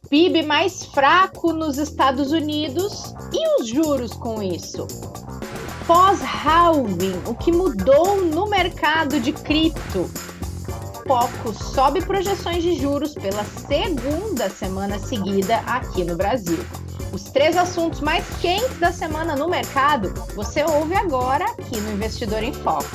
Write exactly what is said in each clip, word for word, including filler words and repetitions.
P I B mais fraco nos Estados Unidos e os juros com isso. Pós-halving, o que mudou no mercado de cripto? Foco sobe projeções de juros pela segunda semana seguida aqui no Brasil. Os três assuntos mais quentes da semana no mercado, você ouve agora aqui no Investidor em Foco.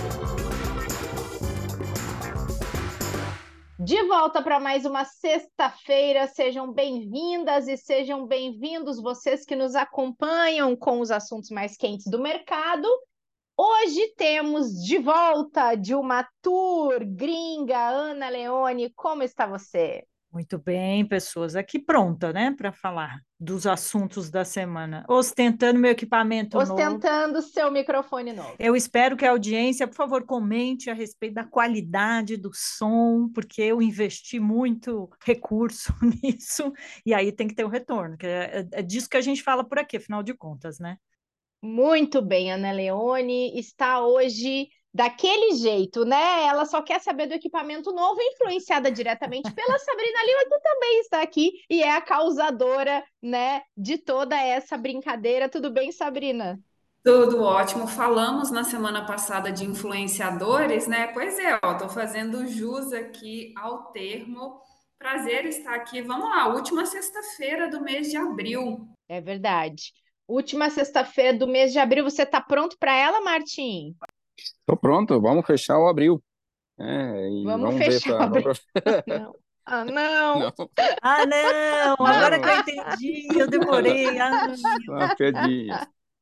De volta para mais uma sexta-feira, sejam bem-vindas e sejam bem-vindos vocês que nos acompanham com os assuntos mais quentes do mercado. Hoje temos de volta de uma tour gringa, Ana Leone, como está você? Muito bem, pessoas. Aqui pronta, né, para falar dos assuntos da semana. Ostentando meu equipamento novo. Ostentando seu microfone novo. Eu espero que a audiência, por favor, comente a respeito da qualidade do som, porque eu investi muito recurso nisso, e aí tem que ter o retorno, que é, é disso que a gente fala por aqui, afinal de contas, né? Muito bem, Ana Leone está hoje daquele jeito, né? Ela só quer saber do equipamento novo, influenciada diretamente pela Sabrina Lima, que também está aqui e é a causadora, né, de toda essa brincadeira. Tudo bem, Sabrina? Tudo ótimo. Falamos na semana passada de influenciadores, né? Pois é, ó, tô fazendo jus aqui ao termo. Prazer estar aqui. Vamos lá, última sexta-feira do mês de abril. É verdade. Última sexta-feira do mês de abril, você está pronto para ela, Martim? Tô pronto, vamos fechar o abril. É, e Vamos vamos ver fechar o para. abril. Não. Ah, não. Não, Ah, não! Agora que eu não, entendi, eu demorei. Ai, não, piadinha.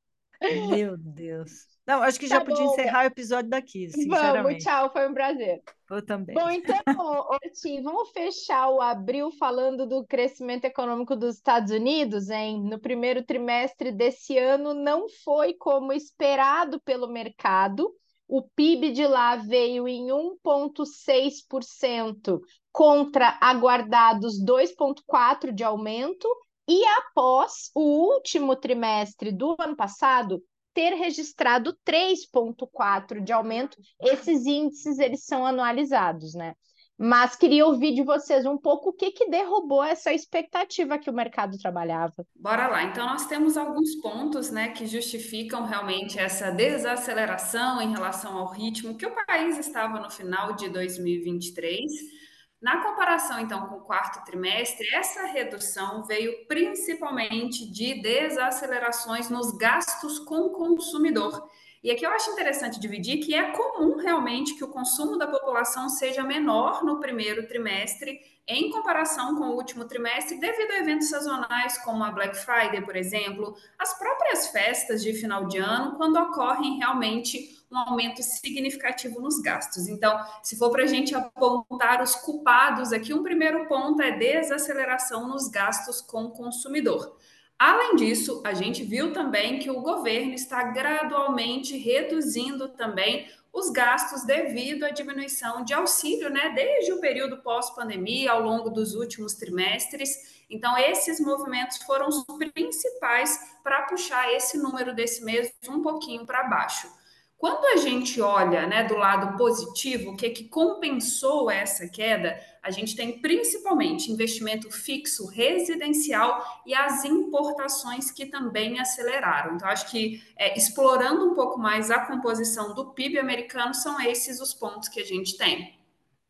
meu Deus. Não, acho que já Tá podia bom. encerrar o episódio daqui, Vamos, sinceramente. tchau, foi um prazer. Eu também. Bom, então, Orti, vamos fechar o abril falando do crescimento econômico dos Estados Unidos, hein? No primeiro trimestre desse ano não foi como esperado pelo mercado. O P I B de lá veio em um vírgula seis por cento contra aguardados dois vírgula quatro por cento de aumento, e após o último trimestre do ano passado ter registrado três vírgula quatro de aumento. Esses índices eles são anualizados, né? Mas queria ouvir de vocês um pouco o que que derrubou essa expectativa que o mercado trabalhava. Bora lá. Então, nós temos alguns pontos, né, que justificam realmente essa desaceleração em relação ao ritmo que o país estava no final de dois mil e vinte e três. Na comparação, então, com o quarto trimestre, essa redução veio principalmente de desacelerações nos gastos com o consumidor. E aqui eu acho interessante dividir que é comum realmente que o consumo da população seja menor no primeiro trimestre em comparação com o último trimestre, devido a eventos sazonais como a Black Friday, por exemplo, as próprias festas de final de ano, quando ocorrem realmente um aumento significativo nos gastos. Então, se for para a gente apontar os culpados aqui, um primeiro ponto é desaceleração nos gastos com o consumidor. Além disso, a gente viu também que o governo está gradualmente reduzindo também os gastos devido à diminuição de auxílio, né, desde o período pós-pandemia, ao longo dos últimos trimestres. Então, esses movimentos foram os principais para puxar esse número desse mês um pouquinho para baixo. Quando a gente olha, né, do lado positivo, o que que compensou essa queda, a gente tem principalmente investimento fixo residencial e as importações que também aceleraram. Então, acho que é, explorando um pouco mais a composição do P I B americano, são esses os pontos que a gente tem.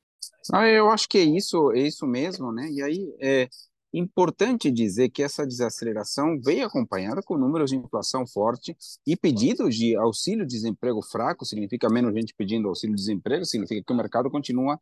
Ah, eu acho que é isso, é isso mesmo, né? E aí é importante dizer que essa desaceleração veio acompanhada com números de inflação forte e pedidos de auxílio-desemprego fraco, significa menos gente pedindo auxílio-desemprego, significa que o mercado continua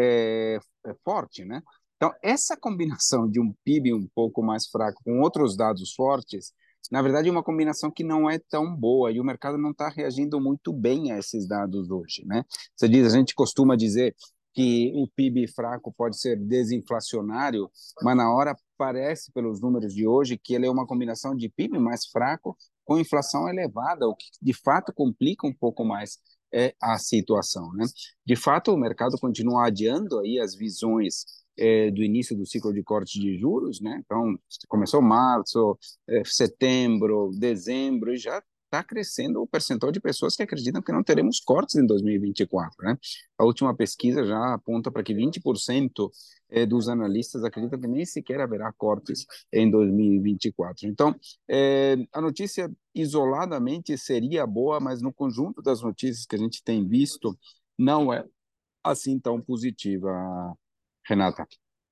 é, é forte, né? Então, essa combinação de um P I B um pouco mais fraco com outros dados fortes, na verdade, é uma combinação que não é tão boa e o mercado não está reagindo muito bem a esses dados hoje, né? Você diz, a gente costuma dizer que o P I B fraco pode ser desinflacionário, mas na hora parece, pelos números de hoje, que ele é uma combinação de P I B mais fraco com inflação elevada, o que de fato complica um pouco mais é, a situação, né? De fato, o mercado continua adiando aí as visões é, do início do ciclo de corte de juros, né? Então, começou março, é, setembro, dezembro, e já está crescendo o percentual de pessoas que acreditam que não teremos cortes em dois mil e vinte e quatro, né? A última pesquisa já aponta para que vinte por cento eh, dos analistas acreditam que nem sequer haverá cortes em dois mil e vinte e quatro. Então, eh, a notícia isoladamente seria boa, mas no conjunto das notícias que a gente tem visto, não é assim tão positiva, Renata.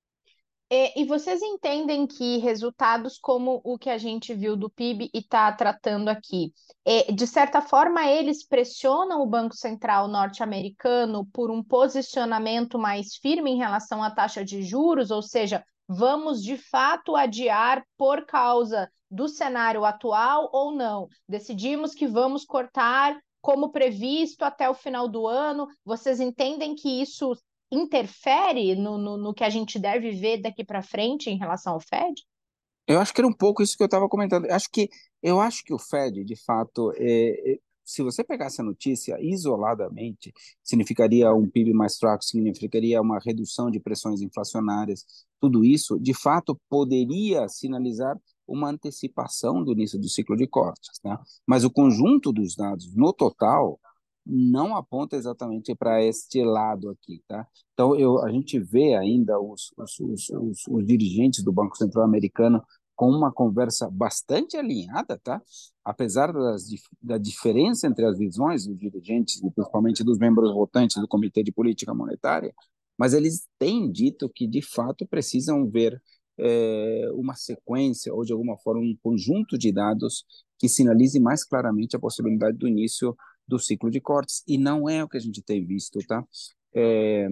E, e vocês entendem que resultados como o que a gente viu do P I B e está tratando aqui, é, de certa forma, eles pressionam o Banco Central norte-americano por um posicionamento mais firme em relação à taxa de juros, ou seja, vamos de fato adiar por causa do cenário atual ou não? Decidimos que vamos cortar como previsto até o final do ano. Vocês entendem que isso interfere no, no, no que a gente deve ver daqui para frente em relação ao Fed? Eu acho que era um pouco isso que eu estava comentando. Eu acho que eu acho que o Fed, de fato, é, é, se você pegasse a notícia isoladamente, significaria um P I B mais fraco, significaria uma redução de pressões inflacionárias. Tudo isso, de fato, poderia sinalizar uma antecipação do início do ciclo de cortes, né? Mas o conjunto dos dados, no total, não aponta exatamente para este lado aqui, tá? Então, eu, a gente vê ainda os, os, os, os, os dirigentes do Banco Central americano com uma conversa bastante alinhada, tá? Apesar das, da diferença entre as visões dos dirigentes, e principalmente dos membros votantes do Comitê de Política Monetária, mas eles têm dito que, de fato, precisam ver é, uma sequência ou, de alguma forma, um conjunto de dados que sinalize mais claramente a possibilidade do início do ciclo de cortes, e não é o que a gente tem visto, tá? É,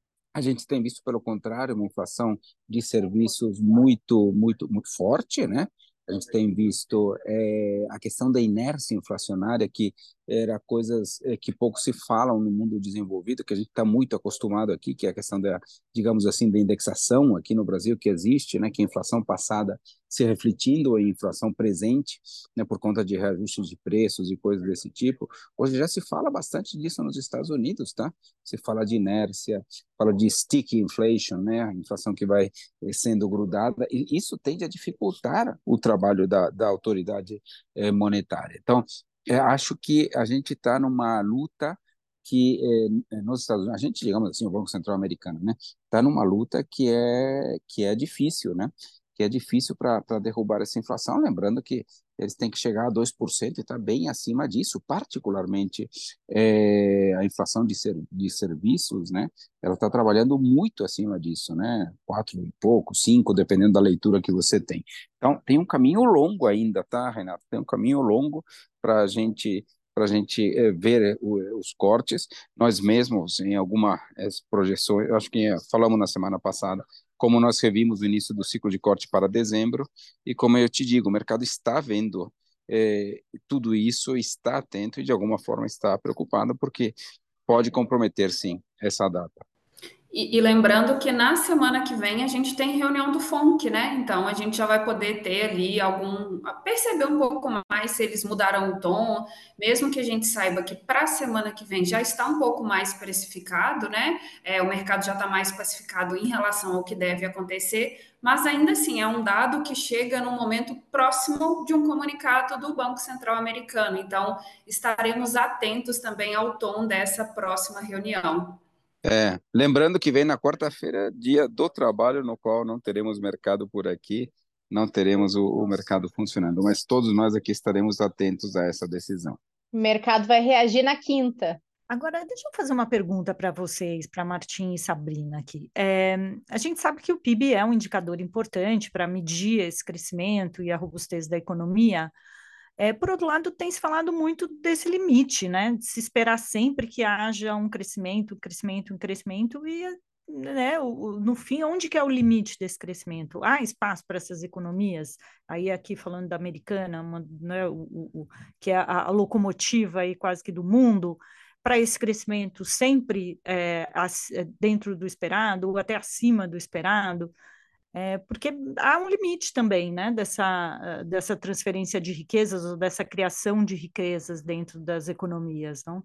a gente tem visto, pelo contrário, uma inflação de serviços muito, muito, muito forte, né? A gente tem visto é, a questão da inércia inflacionária, que era coisas é, que pouco se falam no mundo desenvolvido, que a gente está muito acostumado aqui, que é a questão da, digamos assim, da indexação aqui no Brasil que existe, né? Que a inflação passada se refletindo em inflação presente, né? Por conta de reajustes de preços e coisas desse tipo. Hoje já se fala bastante disso nos Estados Unidos, tá? Se fala de inércia, fala de sticky inflation, né? A inflação que vai sendo grudada, e isso tende a dificultar o trabalho da, da autoridade eh, monetária. Então, eh, acho que a gente está numa luta que eh, nos Estados Unidos, a gente, digamos assim, o Banco Central americano, né, está numa luta que é que é difícil, né, que é difícil para derrubar essa inflação, lembrando que eles têm que chegar a dois por cento e está bem acima disso, particularmente é, a inflação de, ser, de serviços, né? Ela está trabalhando muito acima disso, né? Quatro e pouco, cinco, dependendo da leitura que você tem. Então, tem um caminho longo ainda, tá, Renato? Tem um caminho longo para a gente para a gente é, ver o, os cortes. Nós mesmos, em algumas projeções, eu acho que é, falamos na semana passada, como nós revimos o início do ciclo de corte para dezembro, e como eu te digo, o mercado está vendo é, tudo isso, está atento e de alguma forma está preocupado, porque pode comprometer, sim, essa data. E, e lembrando que na semana que vem a gente tem reunião do F O N C, né? Então a gente já vai poder ter ali algum, perceber um pouco mais se eles mudaram o tom, mesmo que a gente saiba que para a semana que vem já está um pouco mais precificado, né? É, o mercado já está mais pacificado em relação ao que deve acontecer, mas ainda assim é um dado que chega no momento próximo de um comunicado do Banco Central americano. Então estaremos atentos também ao tom dessa próxima reunião. É, lembrando que vem na quarta-feira, dia do trabalho, no qual não teremos mercado por aqui, não teremos o, o mercado funcionando, mas todos nós aqui estaremos atentos a essa decisão. O mercado vai reagir na quinta. Agora, deixa eu fazer uma pergunta para vocês, para Martim e Sabrina aqui. É, a gente sabe que o P I B é um indicador importante para medir esse crescimento e a robustez da economia. É, por outro lado, tem se falado muito desse limite, né? De se esperar sempre que haja um crescimento, crescimento, um crescimento, e né, o, no fim, onde que é o limite desse crescimento? Há espaço para essas economias? Aí aqui falando da americana, uma, né, o, o, que é a, a locomotiva aí quase que do mundo, para esse crescimento sempre é, dentro do esperado, ou até acima do esperado. É, porque há um limite também, né, dessa, dessa transferência de riquezas ou dessa criação de riquezas dentro das economias, não?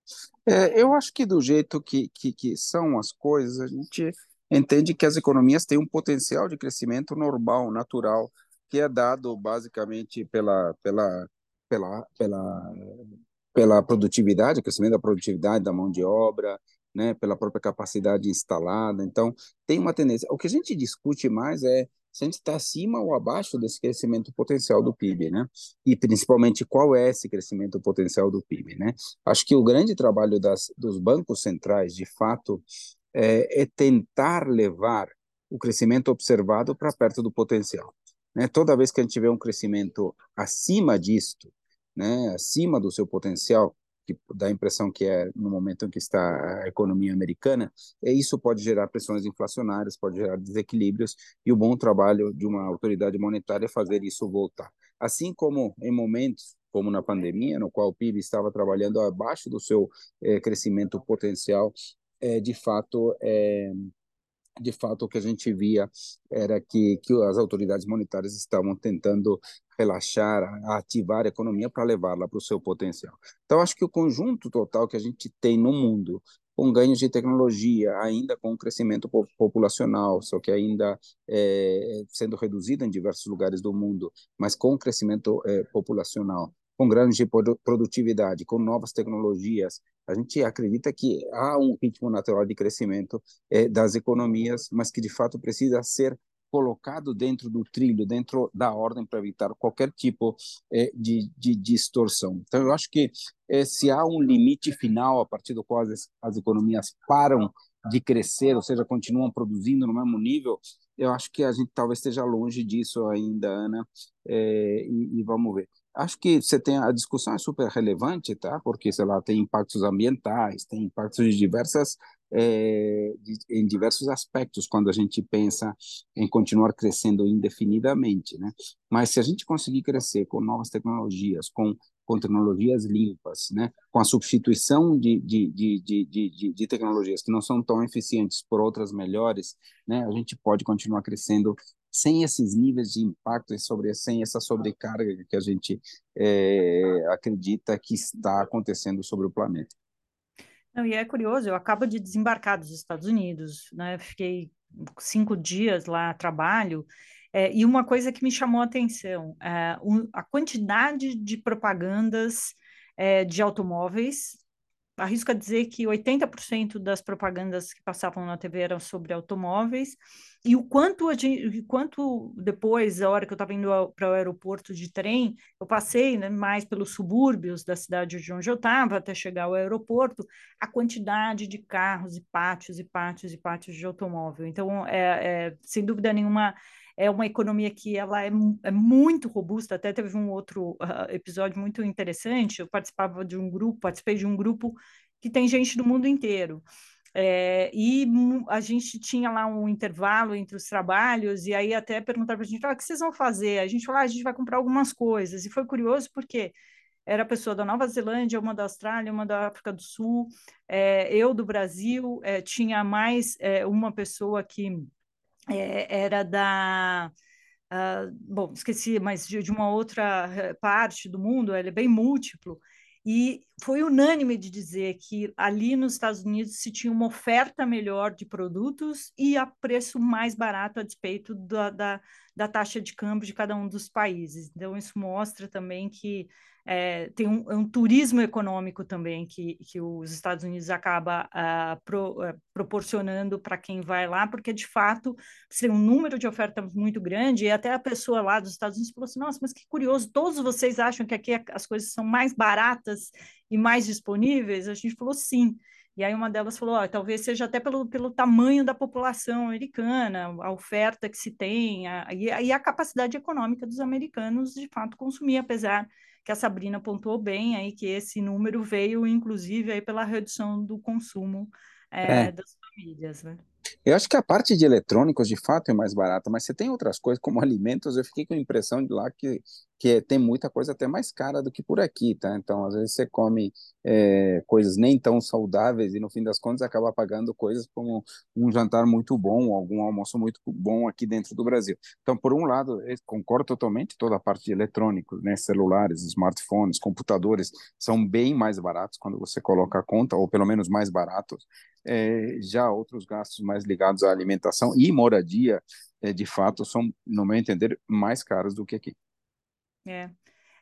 É, eu acho que do jeito que, que, que são as coisas, a gente entende que as economias têm um potencial de crescimento normal, natural, que é dado basicamente pela, pela pela, pela, pela produtividade, o crescimento da produtividade da mão de obra, né, pela própria capacidade instalada. Então, tem uma tendência. O que a gente discute mais é se a gente está acima ou abaixo desse crescimento potencial do P I B, né? E principalmente qual é esse crescimento potencial do P I B, né? Acho que o grande trabalho das, dos bancos centrais, de fato, é, é tentar levar o crescimento observado para perto do potencial, né? Toda vez que a gente vê um crescimento acima disto, né, acima do seu potencial, que dá a impressão que é no momento em que está a economia americana, e isso pode gerar pressões inflacionárias, pode gerar desequilíbrios, e o bom trabalho de uma autoridade monetária é fazer isso voltar. Assim como em momentos como na pandemia, no qual o P I B estava trabalhando abaixo do seu eh, crescimento potencial, eh, de fato, eh, de fato, o que a gente via era que, que as autoridades monetárias estavam tentando relaxar, ativar a economia para levá-la para o seu potencial. Então, acho que o conjunto total que a gente tem no mundo, com ganhos de tecnologia, ainda com um crescimento populacional, só que ainda é, sendo reduzido em diversos lugares do mundo, mas com crescimento é, populacional, com ganhos de produtividade, com novas tecnologias, a gente acredita que há um ritmo natural de crescimento eh, das economias, mas que de fato precisa ser colocado dentro do trilho, dentro da ordem para evitar qualquer tipo eh, de, de distorção. Então, eu acho que eh, se há um limite final a partir do qual as, as economias param de crescer, ou seja, continuam produzindo no mesmo nível, eu acho que a gente talvez esteja longe disso ainda, Ana, eh, e, e vamos ver. Acho que você tem a discussão é super relevante, tá? Porque sei lá tem impactos ambientais, tem impactos de diversas é, de, em diversos aspectos quando a gente pensa em continuar crescendo indefinidamente, né? Mas se a gente conseguir crescer com novas tecnologias, com com tecnologias limpas, né? Com a substituição de, de, de, de, de, de tecnologias que não são tão eficientes por outras melhores, né? A gente pode continuar crescendo sem esses níveis de impacto e sobre, sem essa sobrecarga que a gente é, acredita que está acontecendo sobre o planeta. Não, e é curioso, eu acabo de desembarcar dos Estados Unidos, né? Fiquei cinco dias lá a trabalho, é, e uma coisa que me chamou a atenção, é, um, a quantidade de propagandas é, de automóveis. Arrisco a dizer que oitenta por cento das propagandas que passavam na T V eram sobre automóveis, e o quanto, a gente, quanto depois, a hora que eu estava indo para o aeroporto de trem, eu passei, né, mais pelos subúrbios da cidade de onde eu estava, até chegar ao aeroporto, a quantidade de carros e pátios e pátios e pátios de automóvel. Então, é, é, sem dúvida nenhuma, é uma economia que ela é, é muito robusta. Até teve um outro uh, episódio muito interessante. Eu participava de um grupo, participei de um grupo que tem gente do mundo inteiro. É, e a gente tinha lá um intervalo entre os trabalhos, e aí até perguntaram para a gente, ah, o que vocês vão fazer? A gente falou, ah, a gente vai comprar algumas coisas. E foi curioso porque era pessoa da Nova Zelândia, uma da Austrália, uma da África do Sul, é, eu do Brasil, é, tinha mais é, uma pessoa que é, era da... Uh, bom, esqueci, mas de, de uma outra parte do mundo, ele é bem múltiplo, e foi unânime de dizer que ali nos Estados Unidos se tinha uma oferta melhor de produtos e a preço mais barato a despeito da, da, da taxa de câmbio de cada um dos países. Então, isso mostra também que é, tem um, um turismo econômico também que, que os Estados Unidos acaba uh, pro, uh, proporcionando para quem vai lá, porque, de fato, tem um número de oferta muito grande, e até a pessoa lá dos Estados Unidos falou assim, nossa, mas que curioso, todos vocês acham que aqui as coisas são mais baratas e mais disponíveis? A gente falou sim. E aí uma delas falou, oh, talvez seja até pelo, pelo tamanho da população americana, a oferta que se tem, a, e, a, e a capacidade econômica dos americanos de fato consumir, apesar que a Sabrina pontuou bem aí que esse número veio, inclusive, aí pela redução do consumo é, É. das famílias, né? Eu acho que a parte de eletrônicos, de fato, é mais barata, mas você tem outras coisas, como alimentos, eu fiquei com a impressão de lá que, que tem muita coisa até mais cara do que por aqui, tá? Então, às vezes você come é, coisas nem tão saudáveis e, no fim das contas, acaba pagando coisas como um jantar muito bom, algum almoço muito bom aqui dentro do Brasil. Então, por um lado, eu concordo totalmente, toda a parte de eletrônicos, né? Celulares, smartphones, computadores, são bem mais baratos quando você coloca a conta, ou pelo menos mais baratos. É, já outros gastos mais ligados à alimentação e moradia, é, de fato, são, no meu entender, mais caros do que aqui. É.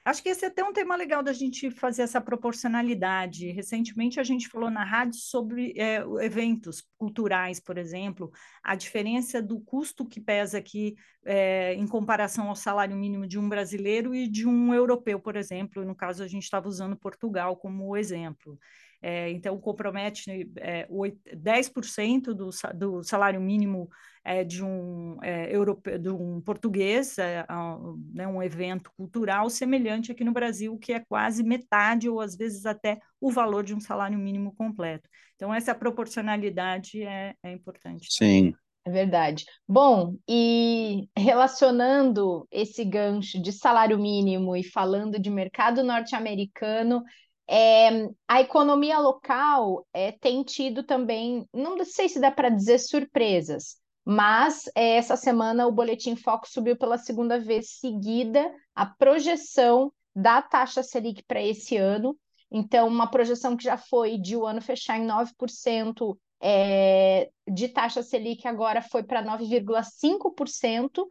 Acho que esse é até um tema legal da gente fazer essa proporcionalidade. Recentemente a gente falou na rádio sobre é, eventos culturais, por exemplo, a diferença do custo que pesa aqui é, em comparação ao salário mínimo de um brasileiro e de um europeu, por exemplo. No caso, a gente estava usando Portugal como exemplo. É, então, compromete é, dez por cento do, do salário mínimo é, de, um, é, europeu, de um português, é, né, um evento cultural semelhante aqui no Brasil, que é quase metade ou às vezes até o valor de um salário mínimo completo. Então, essa proporcionalidade é, é importante. Sim. É verdade. Bom, e relacionando esse gancho de salário mínimo e falando de mercado norte-americano, é, a economia local é, tem tido também, não sei se dá para dizer surpresas, mas é, essa semana o Boletim Focus subiu pela segunda vez seguida a projeção da taxa Selic para esse ano. Então, uma projeção que já foi de o ano fechar em nove por cento é, de taxa Selic agora foi para nove vírgula cinco por cento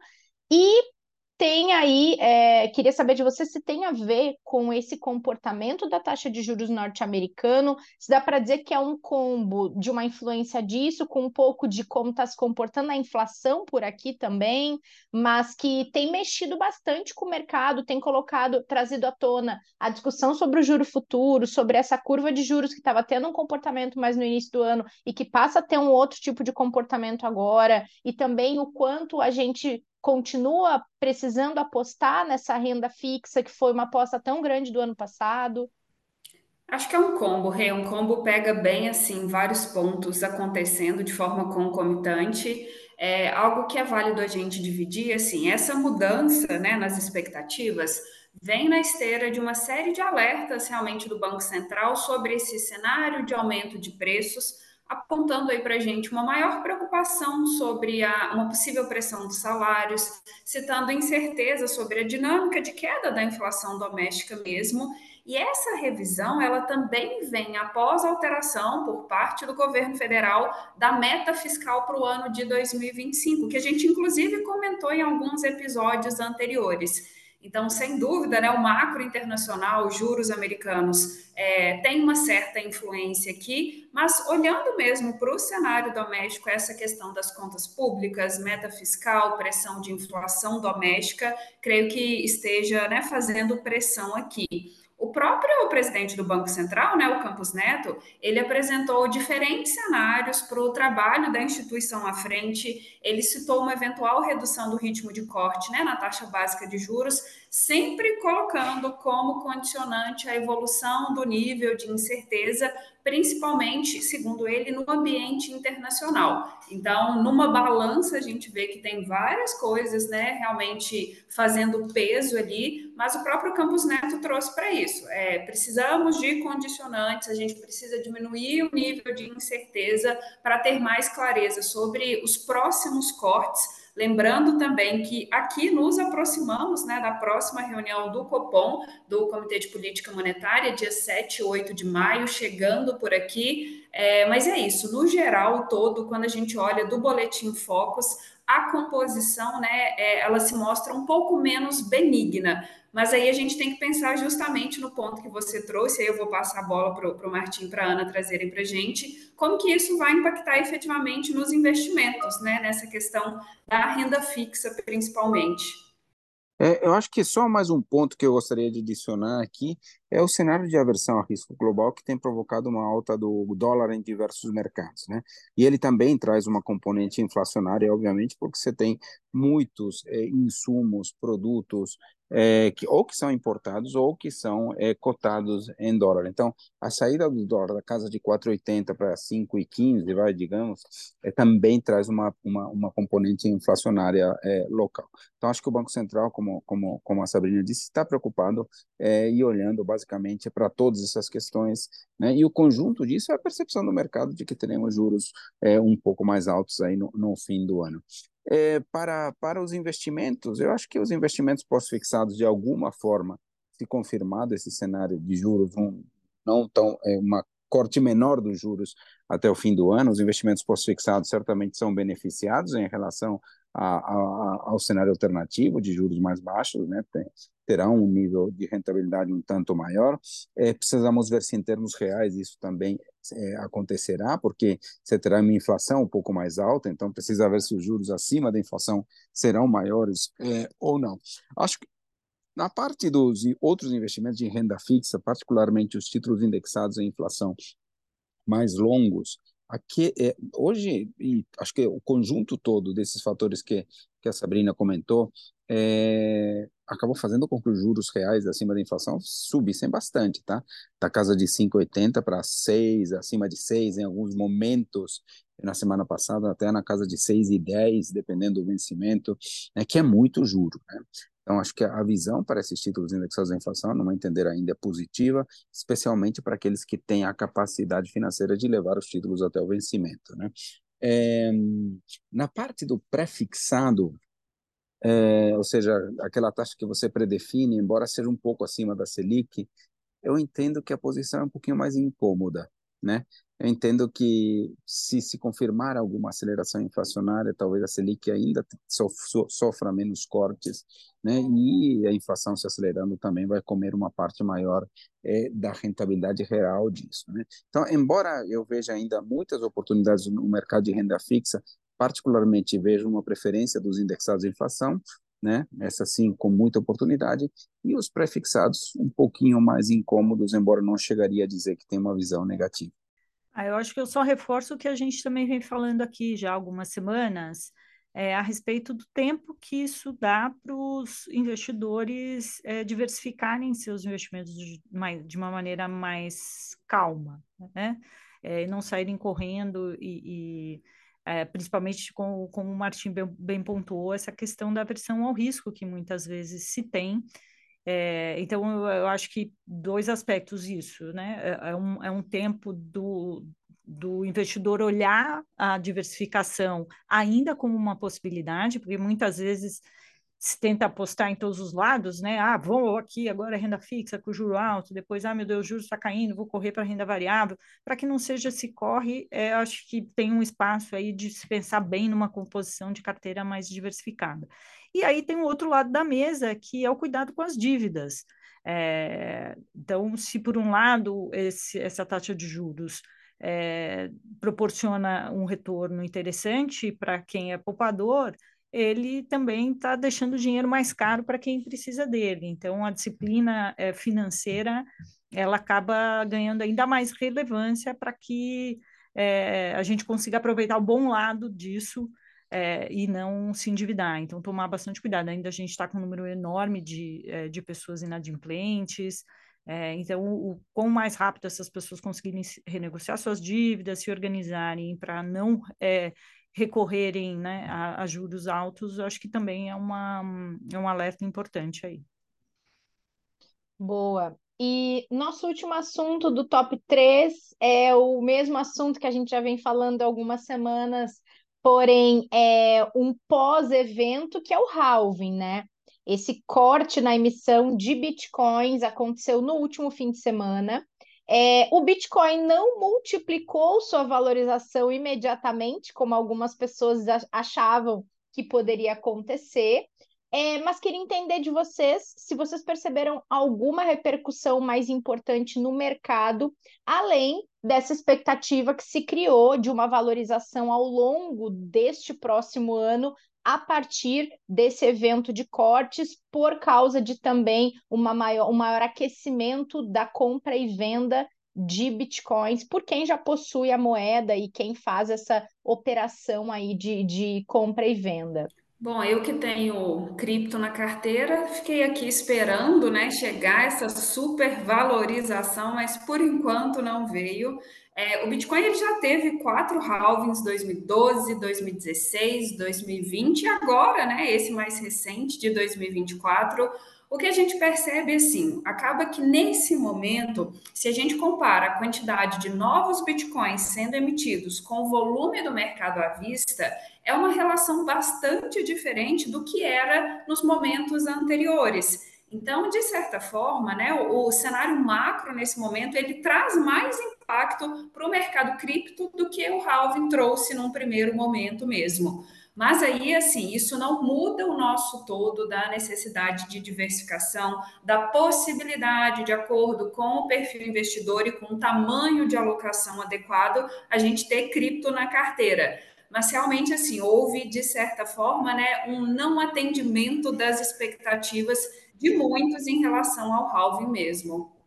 e tem aí, é, queria saber de você se tem a ver com esse comportamento da taxa de juros norte-americano, se dá para dizer que é um combo de uma influência disso, com um pouco de como está se comportando a inflação por aqui também, mas que tem mexido bastante com o mercado, tem colocado, trazido à tona a discussão sobre o juro futuro, sobre essa curva de juros que estava tendo um comportamento mais no início do ano e que passa a ter um outro tipo de comportamento agora, e também o quanto a gente continua precisando apostar nessa renda fixa, que foi uma aposta tão grande do ano passado? Acho que é um combo, Rê. Um combo pega bem assim vários pontos acontecendo de forma concomitante. É algo que é válido a gente dividir, assim, essa mudança, né, nas expectativas vem na esteira de uma série de alertas realmente do Banco Central sobre esse cenário de aumento de preços, apontando aí para a gente uma maior preocupação sobre a, uma possível pressão dos salários, citando incerteza sobre a dinâmica de queda da inflação doméstica mesmo. E essa revisão, ela também vem após a alteração por parte do governo federal da meta fiscal para o ano de dois mil e vinte e cinco, que a gente inclusive comentou em alguns episódios anteriores. Então, sem dúvida, né, o macro internacional, os juros americanos, é, tem uma certa influência aqui, mas olhando mesmo para o cenário doméstico, essa questão das contas públicas, meta fiscal, pressão de inflação doméstica, creio que esteja, né, fazendo pressão aqui. O próprio presidente do Banco Central, né, o Campos Neto, ele apresentou diferentes cenários para o trabalho da instituição à frente. Ele citou uma eventual redução do ritmo de corte, né, na taxa básica de juros, sempre colocando como condicionante a evolução do nível de incerteza, principalmente, segundo ele, no ambiente internacional. Então, numa balança, a gente vê que tem várias coisas, né, realmente fazendo peso ali, mas o próprio Campos Neto trouxe para isso. É, precisamos de condicionantes, a gente precisa diminuir o nível de incerteza para ter mais clareza sobre os próximos cortes. Lembrando também que aqui nos aproximamos, né, da próxima reunião do Copom, do Comitê de Política Monetária, dia sete e oito de maio, chegando por aqui. É, mas é isso, no geral todo, quando a gente olha do Boletim Focus, a composição, né, é, ela se mostra um pouco menos benigna. Mas aí a gente tem que pensar justamente no ponto que você trouxe, aí eu vou passar a bola para o Martim e para a Ana trazerem para a gente, como que isso vai impactar efetivamente nos investimentos, né, nessa questão da renda fixa, principalmente. É, eu acho que só mais um ponto que eu gostaria de adicionar aqui é o cenário de aversão a risco global que tem provocado uma alta do dólar em diversos mercados, né? E ele também traz uma componente inflacionária, obviamente, porque você tem muitos é, insumos, produtos, é, que ou que são importados ou que são é, cotados em dólar. Então, a saída do dólar da casa de quatro e oitenta para cinco e quinze, vai, digamos, é, também traz uma, uma, uma componente inflacionária é, local. Então, acho que o Banco Central, como, como, como a Sabrina disse, está preocupado é, e olhando basicamente para todas essas questões, né? E o conjunto disso é a percepção do mercado de que teremos juros é, um pouco mais altos aí no, no fim do ano. É, para, para os investimentos, eu acho que os investimentos pós-fixados, de alguma forma, se confirmado esse cenário de juros, um, não tão, é, uma corte menor dos juros até o fim do ano, os investimentos pós-fixados certamente são beneficiados em relação a, a, ao cenário alternativo de juros mais baixos, né? Tem, terão um nível de rentabilidade um tanto maior. É, precisamos ver se em termos reais isso também é, acontecerá, porque você terá uma inflação um pouco mais alta, então precisa ver se os juros acima da inflação serão maiores é, ou não. Acho que na parte dos outros investimentos de renda fixa, particularmente os títulos indexados à inflação mais longos, aqui é, hoje, e acho que o conjunto todo desses fatores que, que a Sabrina comentou, é, acabou fazendo com que os juros reais acima da inflação subissem bastante, tá? Da casa de cinco vírgula oitenta para seis, acima de seis em alguns momentos, na semana passada até na casa de seis vírgula dez, dependendo do vencimento, né, que é muito juro, né? Então, acho que a visão para esses títulos indexados à inflação, no meu entender, ainda é positiva, especialmente para aqueles que têm a capacidade financeira de levar os títulos até o vencimento, né? É, na parte do pré-fixado, é, ou seja, aquela taxa que você predefine, embora seja um pouco acima da Selic, eu entendo que a posição é um pouquinho mais incômoda, né? Eu entendo que se se confirmar alguma aceleração inflacionária, talvez a Selic ainda sof sofra menos cortes, né? E a inflação se acelerando também vai comer uma parte maior é, da rentabilidade real disso, né? Então, embora eu veja ainda muitas oportunidades no mercado de renda fixa, particularmente vejo uma preferência dos indexados à inflação, né? Essa sim com muita oportunidade, e os prefixados um pouquinho mais incômodos, embora não chegaria a dizer que tem uma visão negativa. Ah, eu acho que eu só reforço o que a gente também vem falando aqui já há algumas semanas, é, a respeito do tempo que isso dá para os investidores é, diversificarem seus investimentos de, mais, de uma maneira mais calma, né? É, e não saírem correndo e, e é, principalmente com, como o Martim bem, bem pontuou, essa questão da aversão ao risco que muitas vezes se tem. É, então, eu, eu acho que dois aspectos isso, né? É, é um, é um tempo do, do investidor olhar a diversificação ainda como uma possibilidade, porque muitas vezes se tenta apostar em todos os lados, né? Ah, vou aqui agora renda fixa com juro alto, depois, ah, meu Deus, o juro está caindo, vou correr para renda variável, para que não seja esse corre, é, acho que tem um espaço aí de se pensar bem numa composição de carteira mais diversificada. E aí tem o outro lado da mesa, que é o cuidado com as dívidas. É, então, se por um lado esse, essa taxa de juros é, proporciona um retorno interessante para quem é poupador, ele também está deixando o dinheiro mais caro para quem precisa dele. Então, a disciplina é, financeira ela acaba ganhando ainda mais relevância para que é, a gente consiga aproveitar o bom lado disso é, e não se endividar. Então, tomar bastante cuidado. Ainda a gente está com um número enorme de, é, de pessoas inadimplentes. É, então, o quão mais rápido essas pessoas conseguirem renegociar suas dívidas, se organizarem para não é, recorrerem, né, a, a juros altos, eu acho que também é, uma, é um alerta importante aí. Boa. E nosso último assunto do top três é o mesmo assunto que a gente já vem falando há algumas semanas, porém é um pós-evento que é o halving, né? Esse corte na emissão de bitcoins aconteceu no último fim de semana. É, o Bitcoin não multiplicou sua valorização imediatamente, como algumas pessoas a- achavam que poderia acontecer. É, mas queria entender de vocês se vocês perceberam alguma repercussão mais importante no mercado, além dessa expectativa que se criou de uma valorização ao longo deste próximo ano, a partir desse evento de cortes, por causa de também uma maior, um maior aquecimento da compra e venda de bitcoins por quem já possui a moeda e quem faz essa operação aí de, de compra e venda. Bom, eu que tenho cripto na carteira, fiquei aqui esperando, né, chegar essa super valorização, mas por enquanto não veio. É, o Bitcoin ele já teve quatro halvings, dois mil e doze, dois mil e dezesseis, dois mil e vinte e agora, né, esse mais recente de dois mil e vinte e quatro. O que a gente percebe assim, acaba que nesse momento, se a gente compara a quantidade de novos Bitcoins sendo emitidos com o volume do mercado à vista, é uma relação bastante diferente do que era nos momentos anteriores. Então, de certa forma, né, o, o cenário macro nesse momento ele traz mais impacto para o mercado cripto do que o halving trouxe num primeiro momento mesmo. Mas aí, assim, isso não muda o nosso todo da necessidade de diversificação, da possibilidade, de acordo com o perfil investidor e com o tamanho de alocação adequado, a gente ter cripto na carteira. Mas realmente, assim, houve, de certa forma, né, um não atendimento das expectativas de muitos em relação ao halving mesmo.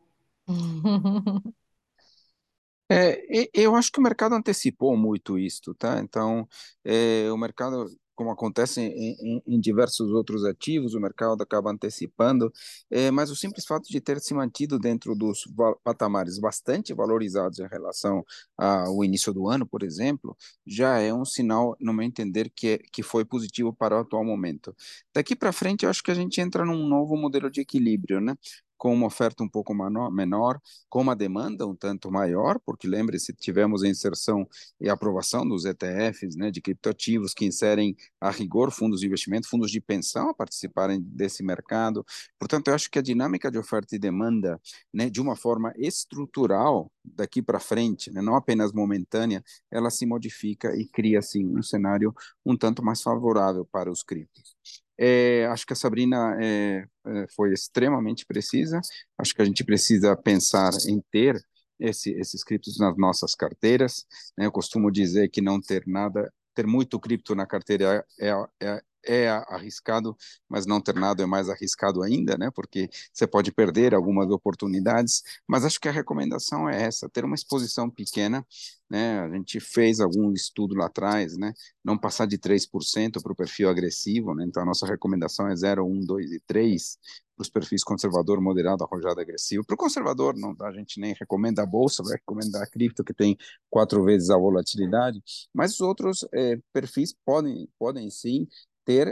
É, e- eu acho que o mercado antecipou muito isto, tá? Então, é, o mercado, como acontece em, em- em diversos outros ativos, o mercado acaba antecipando, é, mas o simples fato de ter se mantido dentro dos va- patamares bastante valorizados em relação ao início do ano, por exemplo, já é um sinal, no meu entender, que, é- que foi positivo para o atual momento. Daqui para frente, eu acho que a gente entra num novo modelo de equilíbrio, né? Com uma oferta um pouco mano- menor, com uma demanda um tanto maior, porque lembre-se, tivemos a inserção e aprovação dos E T Fs, né, de criptoativos que inserem a rigor fundos de investimento, fundos de pensão a participarem desse mercado. Portanto, eu acho que a dinâmica de oferta e demanda, né, de uma forma estrutural daqui para frente, né, não apenas momentânea, ela se modifica e cria assim um cenário um tanto mais favorável para os criptos. É, acho que a Sabrina é, é, foi extremamente precisa. Acho que a gente precisa pensar em ter esse, esses criptos nas nossas carteiras, né? Eu costumo dizer que não ter nada, ter muito cripto na carteira é, é, é arriscado, mas não ter nada é mais arriscado ainda, né? Porque você pode perder algumas oportunidades. Mas acho que a recomendação é essa: ter uma exposição pequena, né? A gente fez algum estudo lá atrás, né? Não passar de três por cento para o perfil agressivo, né? Então a nossa recomendação é zero, um, dois e três para os perfis conservador, moderado, arrojado, agressivo. Para o conservador, não, a gente nem recomenda a bolsa, vai recomendar a cripto, que tem quatro vezes a volatilidade, mas os outros é, perfis podem, podem sim ter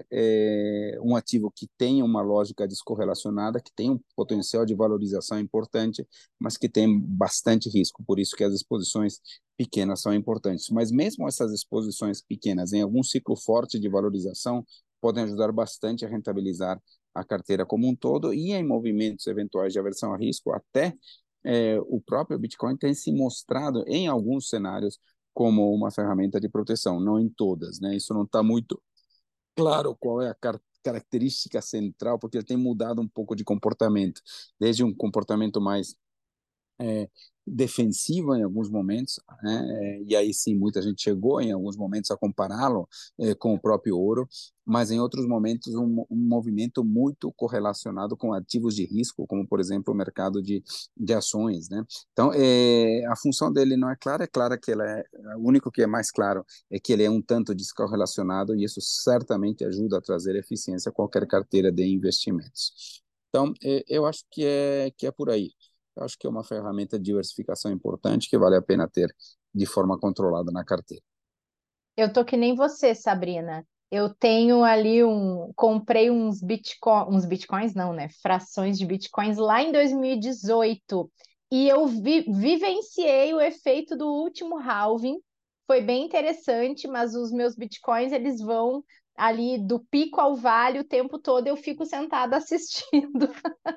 é, um ativo que tenha uma lógica descorrelacionada, que tem um potencial de valorização importante, mas que tem bastante risco, por isso que as exposições pequenas são importantes. Mas mesmo essas exposições pequenas, em algum ciclo forte de valorização, podem ajudar bastante a rentabilizar a carteira como um todo e em movimentos eventuais de aversão a risco, até é, o próprio Bitcoin tem se mostrado em alguns cenários como uma ferramenta de proteção, não em todas, né? Isso não está muito claro qual é a car característica central, porque ele tem mudado um pouco de comportamento, desde um comportamento mais é, defensiva em alguns momentos, né? E aí sim, muita gente chegou em alguns momentos a compará-lo é, com o próprio ouro, mas em outros momentos um, um movimento muito correlacionado com ativos de risco, como por exemplo o mercado de, de ações, né? Então, é, a função dele não é clara, é clara que ela é, o único que é mais claro é que ele é um tanto descorrelacionado e isso certamente ajuda a trazer eficiência a qualquer carteira de investimentos. Então, é, eu acho que é, que é por aí. Eu acho que é uma ferramenta de diversificação importante que vale a pena ter de forma controlada na carteira. Eu tô que nem você, Sabrina. Eu tenho ali um, comprei uns bitcoins, uns bitcoins não, né? Frações de bitcoins lá em dois mil e dezoito e eu vi, vivenciei o efeito do último halving. Foi bem interessante, mas os meus bitcoins eles vão ali do pico ao vale o tempo todo. Eu fico sentada assistindo.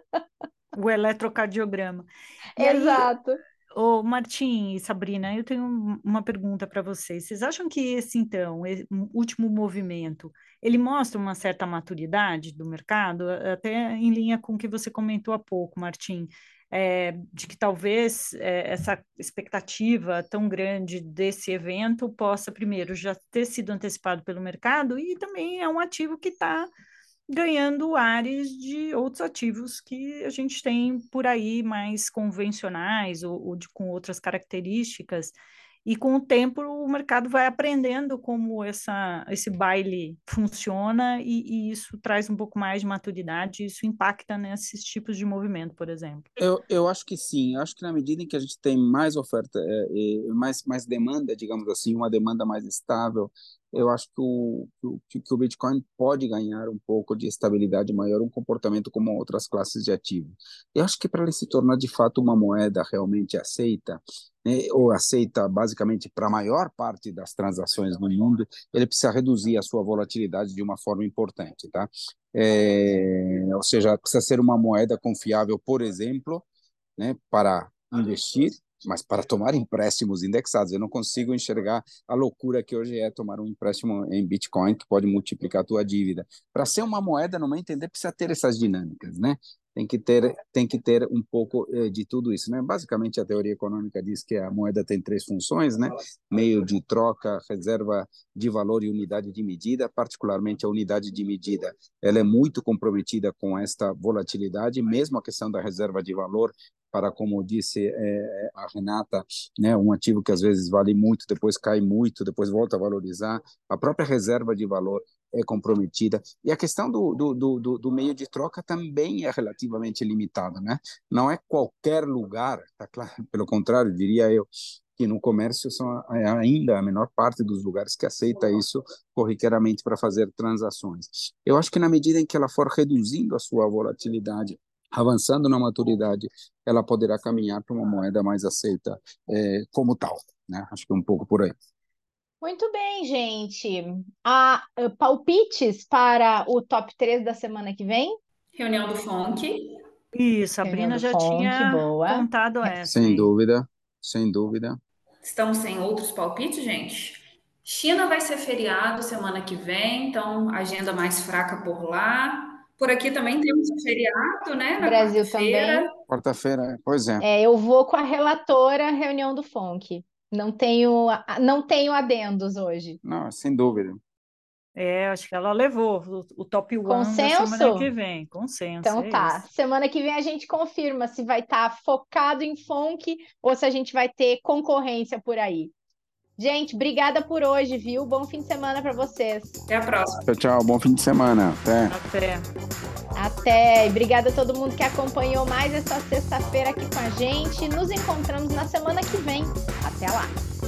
O eletrocardiograma. E aí, Exato. ô, Martim e Sabrina, eu tenho um- uma pergunta para vocês. Vocês acham que esse, então, esse último movimento, ele mostra uma certa maturidade do mercado, A- até em linha com o que você comentou há pouco, Martim, é, de que talvez é, essa expectativa tão grande desse evento possa, primeiro, já ter sido antecipado pelo mercado e também é um ativo que está ganhando ares de outros ativos que a gente tem por aí mais convencionais ou, ou de, com outras características. E com o tempo o mercado vai aprendendo como essa, esse baile funciona e, e isso traz um pouco mais de maturidade, e isso impacta nesses tipos de movimento, por exemplo. Eu, eu acho que sim. Acho que na medida em que a gente tem mais oferta, é, e mais, mais demanda, digamos assim, uma demanda mais estável, eu acho que o, que, que o Bitcoin pode ganhar um pouco de estabilidade maior, um comportamento como outras classes de ativo. Eu acho que para ele se tornar de fato uma moeda realmente aceita, né, ou aceita basicamente para a maior parte das transações no mundo, ele precisa reduzir a sua volatilidade de uma forma importante, tá? É, ou seja, precisa ser uma moeda confiável, por exemplo, né, para investir, mas para tomar empréstimos indexados. Eu não consigo enxergar a loucura que hoje é tomar um empréstimo em Bitcoin, que pode multiplicar a tua dívida. Para ser uma moeda, no meu entender, precisa ter essas dinâmicas, né? Tem que ter, tem que ter um pouco eh, de tudo isso, né? Basicamente, a teoria econômica diz que a moeda tem três funções, né? Meio de troca, reserva de valor e unidade de medida. Particularmente, a unidade de medida, ela é muito comprometida com esta volatilidade, mesmo a questão da reserva de valor, para, como disse é, a Renata, né, um ativo que às vezes vale muito, depois cai muito, depois volta a valorizar. A própria reserva de valor é comprometida. E a questão do, do, do, do meio de troca também é relativamente limitada, né? Não é qualquer lugar, tá claro? Pelo contrário, diria eu, que no comércio são ainda a menor parte dos lugares que aceita isso corriqueiramente para fazer transações. Eu acho que na medida em que ela for reduzindo a sua volatilidade, avançando na maturidade, ela poderá caminhar para uma moeda mais aceita é, como tal, né? Acho que é um pouco por aí. Muito bem, gente. Há uh, palpites para o top três da semana que vem? Reunião do F O N C. Isso, a Reunião Brina do já F O N C, tinha boa. contado essa Sem aí. dúvida, sem dúvida. Estamos sem outros palpites, gente? China vai ser feriado semana que vem, então agenda mais fraca por lá. Por aqui também temos um feriado, né, na Brasil quarta-feira. também. Quarta-feira, pois é. É, eu vou com a relatora reunião do F O N C. Não tenho, não tenho adendos hoje. Não, sem dúvida. É, acho que ela levou o, o top one da semana Consenso? que vem. Consenso, Então é tá. isso. Semana que vem a gente confirma se vai estar focado em F O N C ou se a gente vai ter concorrência por aí. Gente, obrigada por hoje, viu? Bom fim de semana para vocês. Até a próxima. Tchau, tchau. Bom fim de semana. Até. Até. Até. E obrigada a todo mundo que acompanhou mais essa sexta-feira aqui com a gente. Nos encontramos na semana que vem. Até lá.